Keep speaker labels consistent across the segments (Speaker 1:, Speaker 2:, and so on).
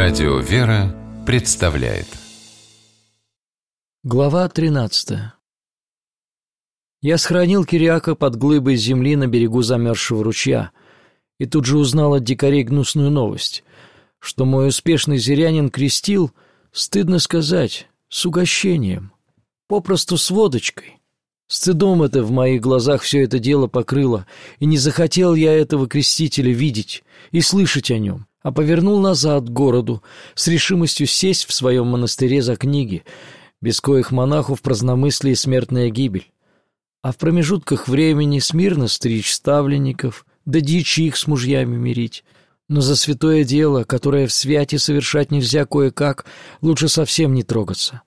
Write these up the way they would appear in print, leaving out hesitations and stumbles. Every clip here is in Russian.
Speaker 1: Радио «Вера» представляет.
Speaker 2: Глава 13. Я схоронил Кириака под глыбой земли на берегу замерзшего ручья и тут же узнал от дикарей гнусную новость, что мой успешный зырянин крестил, стыдно сказать, с угощением, попросту с водочкой. Стыдом это в моих глазах все это дело покрыло, и не захотел я этого крестителя видеть и слышать о нем, а повернул назад к городу с решимостью сесть в своем монастыре за книги, без коих монаху в праздномыслии смертная гибель, а в промежутках времени смирно стричь ставленников, да дьячих с мужьями мирить. Но за святое дело, которое в святе совершать нельзя кое-как, лучше совсем не трогаться,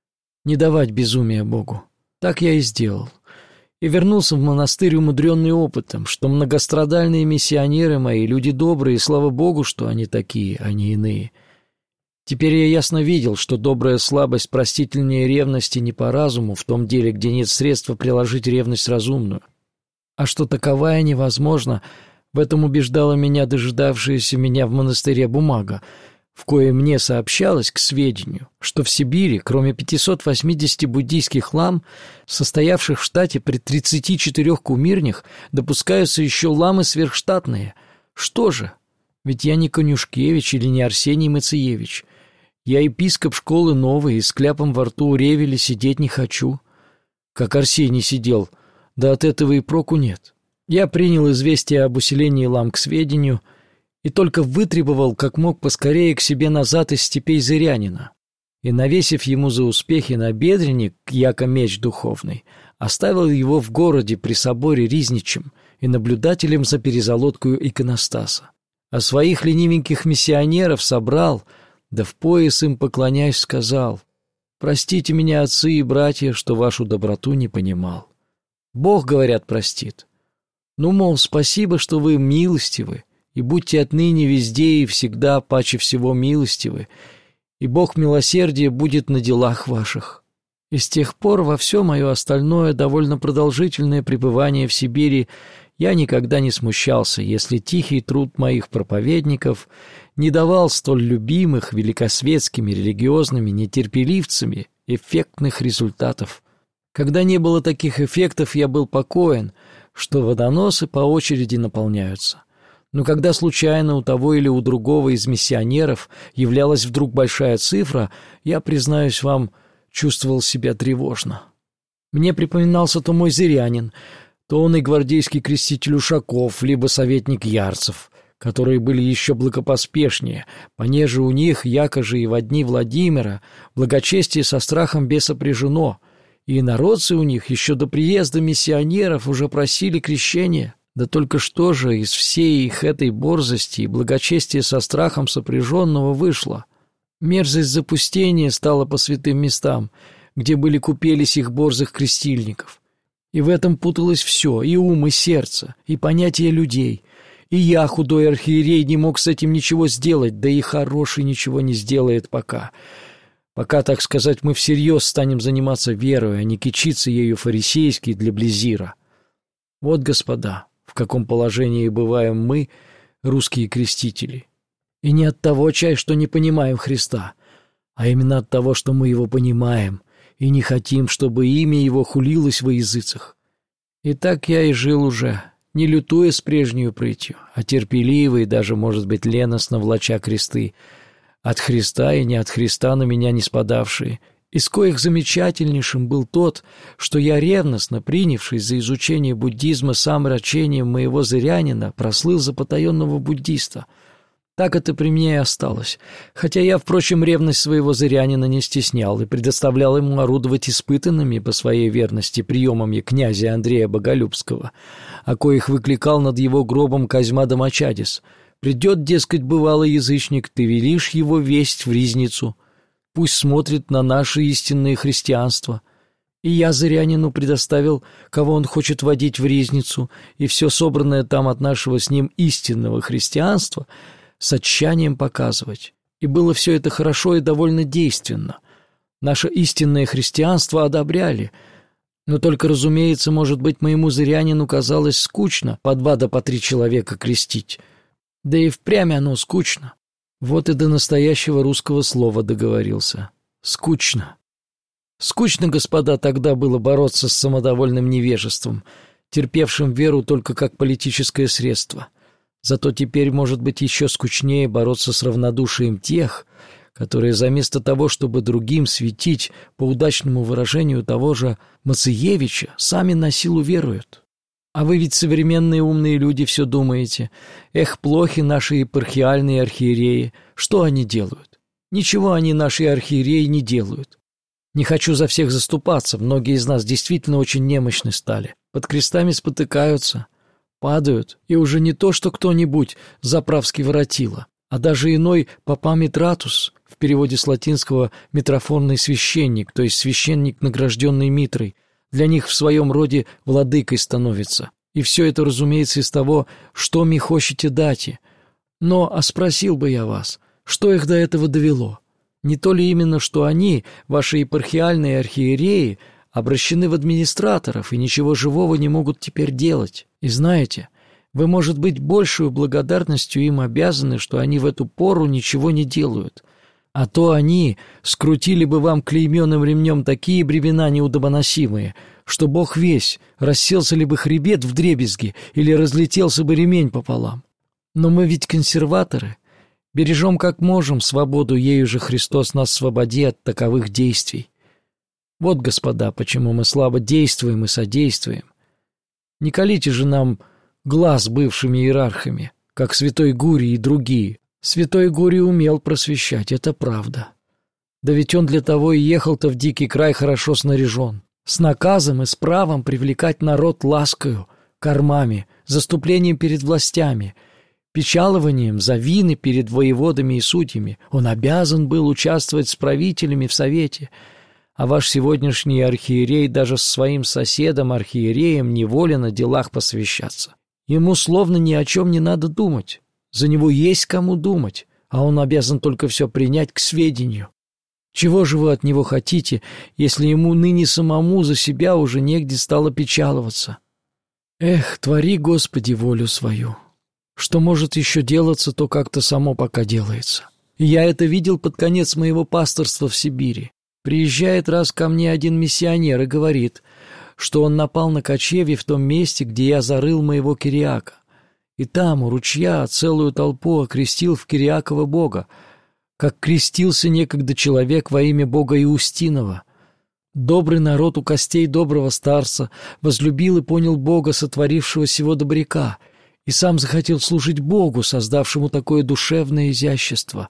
Speaker 2: не давать безумия Богу. Так я и сделал. И вернулся в монастырь, умудренный опытом, что многострадальные миссионеры мои, люди добрые, и слава Богу, что они такие, а не иные. Теперь я ясно видел, что добрая слабость простительнее ревности не по разуму в том деле, где нет средства приложить ревность разумную. А что таковая невозможна, в этом убеждала меня дожидавшаяся меня в монастыре бумага, в коей мне сообщалось к сведению, что в Сибири, кроме 580 буддийских лам, состоявших в штате при 34 кумирнях, допускаются еще ламы сверхштатные. Что же? Ведь я не Конюшкевич или не Арсений Мациевич. Я епископ школы новой, и с кляпом во рту у ревеля сидеть не хочу. Как Арсений сидел, да от этого и проку нет. Я принял известие об усилении лам к сведению и только вытребовал как мог поскорее к себе назад из степей зырянина. И, навесив ему за успехи набедренник, яко меч духовный, оставил его в городе при соборе Ризничем и наблюдателем за перезолоткою иконостаса. А своих ленивеньких миссионеров собрал, да в пояс им поклоняясь сказал: «Простите меня, отцы и братья, что вашу доброту не понимал. Бог, говорят, простит. Ну, мол, спасибо, что вы милостивы, и будьте отныне везде и всегда паче всего милостивы, и Бог милосердия будет на делах ваших». И с тех пор во все мое остальное довольно продолжительное пребывание в Сибири я никогда не смущался, если тихий труд моих проповедников не давал столь любимых великосветскими религиозными нетерпеливцами эффектных результатов. Когда не было таких эффектов, я был покоен, что водоносы по очереди наполняются. Но когда случайно у того или у другого из миссионеров являлась вдруг большая цифра, я, признаюсь вам, чувствовал себя тревожно. Мне припоминался то мой зырянин, то он и гвардейский креститель Ушаков, либо советник Ярцев, которые были еще благопоспешнее, понеже у них, яко же и во дни Владимира, благочестие со страхом бесопряжено, и инородцы у них еще до приезда миссионеров уже просили крещения. Да только что же из всей их этой борзости и благочестия со страхом сопряженного вышло? Мерзость запустения стала по святым местам, где были купелись их борзых крестильников. И в этом путалось все, и ум, и сердце, и понятия людей. И я, худой архиерей, не мог с этим ничего сделать, да и хороший ничего не сделает пока. Пока, так сказать, мы всерьез станем заниматься верой, а не кичиться ею фарисейски для близира. Вот, господа, в каком положении бываем мы, русские крестители. И не от того, чай, что не понимаем Христа, а именно от того, что мы его понимаем и не хотим, чтобы имя его хулилось во языцах. И так я и жил уже, не лютуя с прежнюю прытью, а терпеливо и даже, может быть, леностно влача кресты, от Христа и не от Христа на меня не спадавшие, из коих замечательнейшим был тот, что я, ревностно принявшись за изучение буддизма сам рачением моего зырянина, прослыл за потаенного буддиста. Так это при мне и осталось, хотя я, впрочем, ревность своего зырянина не стеснял и предоставлял ему орудовать испытанными по своей верности приемами князя Андрея Боголюбского, о коих выкликал над его гробом Козьма Домочадис: «Придет, дескать, бывалый язычник, ты велишь его весть в ризницу, пусть смотрит на наше истинное христианство». И я зырянину предоставил, кого он хочет водить в ризницу, и все собранное там от нашего с ним истинного христианства с отчаянием показывать. И было все это хорошо и довольно действенно. Наше истинное христианство одобряли, но только, разумеется, может быть, моему зырянину казалось скучно по 2 да по 3 человека крестить. Да и впрямь оно скучно. Вот и до настоящего русского слова договорился. Скучно. Скучно, господа, тогда было бороться с самодовольным невежеством, терпевшим веру только как политическое средство. Зато теперь, может быть, еще скучнее бороться с равнодушием тех, которые заместо того, чтобы другим светить, по удачному выражению того же Мациевича, сами на силу веруют. А вы ведь современные умные люди все думаете. Эх, плохи наши епархиальные архиереи. Что они делают? Ничего они, наши архиереи, не делают. Не хочу за всех заступаться, многие из нас действительно очень немощны стали. Под крестами спотыкаются, падают, и уже не то, что кто-нибудь заправский воротило, а даже иной папа Митратус, в переводе с латинского «митрофонный священник», то есть священник, награжденный митрой, для них в своем роде владыкой становится. И все это, разумеется, из того, что ми хочете дати. Но, а спросил бы я вас, что их до этого довело? Не то ли именно, что они, ваши епархиальные архиереи, обращены в администраторов и ничего живого не могут теперь делать? И знаете, вы, может быть, большую благодарностью им обязаны, что они в эту пору ничего не делают. А то они скрутили бы вам клейменным ремнем такие бремена неудобоносимые, что бог весь, расселся ли бы хребет вдребезги или разлетелся бы ремень пополам. Но мы ведь консерваторы, бережем как можем свободу, ею же Христос нас свободи от таковых действий. Вот, господа, почему мы слабо действуем и содействуем. Не колите же нам глаз бывшими иерархами, как святой Гурий и другие. Святой Гурий умел просвещать, это правда. Да ведь он для того и ехал-то в дикий край хорошо снаряжен. С наказом и с правом привлекать народ ласкою, кормами, заступлением перед властями, печалованием за вины перед воеводами и судьями. Он обязан был участвовать с правителями в совете. А ваш сегодняшний архиерей даже с своим соседом-архиереем не волен о делах посвящаться. Ему словно ни о чем не надо думать. За него есть кому думать, а он обязан только все принять к сведению. Чего же вы от него хотите, если ему ныне самому за себя уже негде стало печаловаться? Эх, твори, Господи, волю свою. Что может еще делаться, то как-то само пока делается. И я это видел под конец моего пасторства в Сибири. Приезжает раз ко мне один миссионер и говорит, что он напал на кочевье в том месте, где я зарыл моего Кириака. И там, у ручья, целую толпу окрестил в Кириакова Бога, как крестился некогда человек во имя Бога Иустинова. Добрый народ у костей доброго старца возлюбил и понял Бога, сотворившего сего добряка, и сам захотел служить Богу, создавшему такое душевное изящество.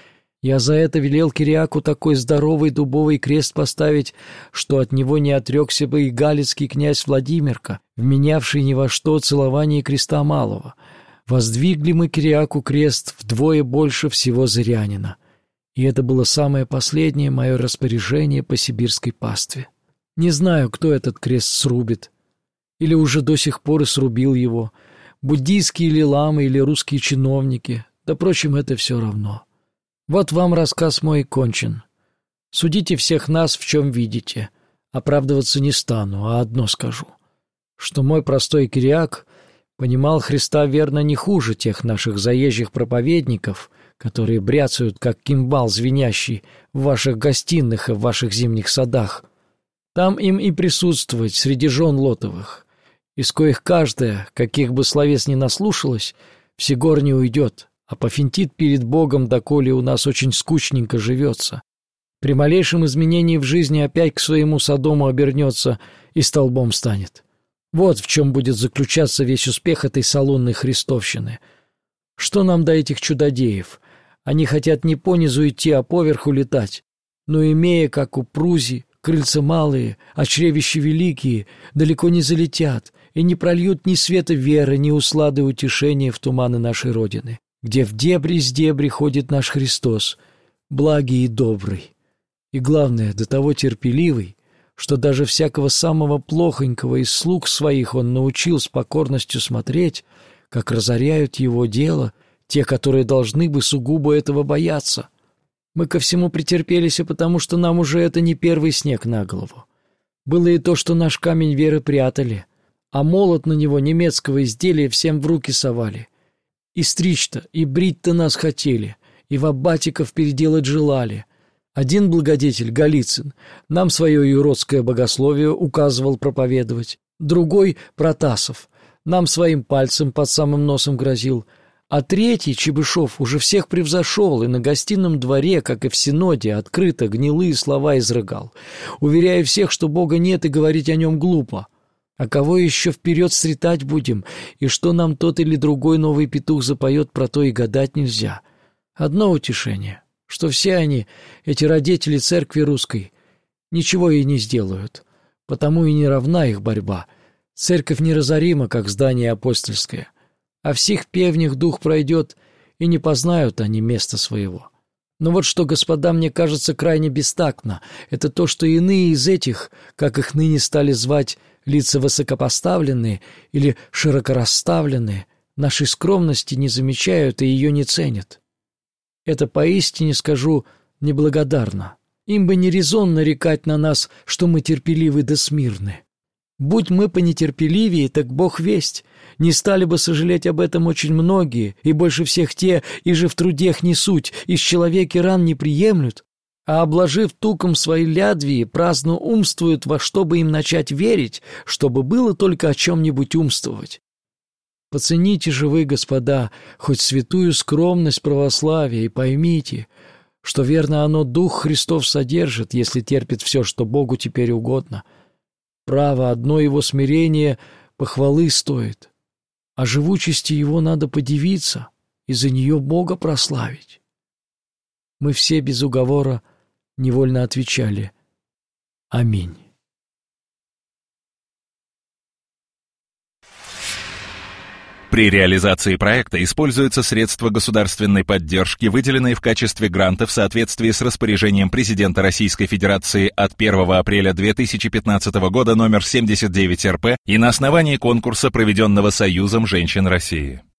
Speaker 2: Я за это велел Кириаку такой здоровый дубовый крест поставить, что от него не отрекся бы и галицкий князь Владимирка, вменявший ни во что целование креста малого. Воздвигли мы Кириаку крест вдвое больше всего зырянина. И это было самое последнее мое распоряжение по сибирской пастве. Не знаю, кто этот крест срубит, или уже до сих пор и срубил его, буддийские или ламы, или русские чиновники, да, впрочем, это все равно. Вот вам рассказ мой кончен. Судите всех нас, в чем видите. Оправдываться не стану, а одно скажу, что мой простой Кириак понимал Христа верно не хуже тех наших заезжих проповедников, которые бряцают, как кимбал звенящий, в ваших гостиных и в ваших зимних садах. Там им и присутствовать среди жен Лотовых, из коих каждая, каких бы словес ни наслушалась, всегор не уйдет, а пофинтит перед Богом, доколе у нас очень скучненько живется. При малейшем изменении в жизни опять к своему Содому обернется и столбом станет. Вот в чем будет заключаться весь успех этой салонной христовщины. Что нам до этих чудодеев? Они хотят не понизу идти, а поверху летать. Но, имея, как у Прузи, крыльца малые, а чревища великие, далеко не залетят и не прольют ни света веры, ни услады утешения в туманы нашей Родины, где в дебри с дебри ходит наш Христос, благий и добрый. И главное, до того терпеливый, что даже всякого самого плохонького из слуг своих он научил с покорностью смотреть, как разоряют его дело те, которые должны бы сугубо этого бояться. Мы ко всему претерпелись, потому что нам уже это не первый снег на голову. Было и то, что наш камень веры прятали, а молот на него немецкого изделия всем в руки совали. И стричь-то, и брить-то нас хотели, и в аббатиков переделать желали. Один благодетель, Голицын, нам свое юродское богословие указывал проповедовать, другой, Протасов, нам своим пальцем под самым носом грозил, а третий, Чебышев, уже всех превзошел и на гостином дворе, как и в синоде, открыто гнилые слова изрыгал, уверяя всех, что Бога нет и говорить о нем глупо. А кого еще вперед сретать будем, и что нам тот или другой новый петух запоет, про то и гадать нельзя. Одно утешение, что все они, эти родители церкви русской, ничего ей не сделают, потому и не равна их борьба. Церковь неразорима, как здание апостольское, а в сих певнях дух пройдет, и не познают они места своего. Но вот что, господа, мне кажется крайне бестактно, это то, что иные из этих, как их ныне стали звать, лица высокопоставленные или широкорасставленные, нашей скромности не замечают и ее не ценят. Это поистине, скажу, неблагодарно. Им бы не резон нарекать на нас, что мы терпеливы да смирны. Будь мы понетерпеливее, так Бог весть. Не стали бы сожалеть об этом очень многие, и больше всех те, и же в трудех не суть, и с человеки ран не приемлют, а, обложив туком свои лядвии, праздно умствуют, во что бы им начать верить, чтобы было только о чем-нибудь умствовать. Поцените же вы, господа, хоть святую скромность православия, и поймите, что верно оно Дух Христов содержит, если терпит все, что Богу теперь угодно. Право, одно его смирение похвалы стоит, а живучести его надо подивиться и за нее Бога прославить. Мы все без уговора невольно отвечали «Аминь».
Speaker 3: При реализации проекта используются средства государственной поддержки, выделенные в качестве гранта в соответствии с распоряжением президента Российской Федерации от 1 апреля 2015 года номер 79 РП и на основании конкурса, проведенного Союзом женщин России.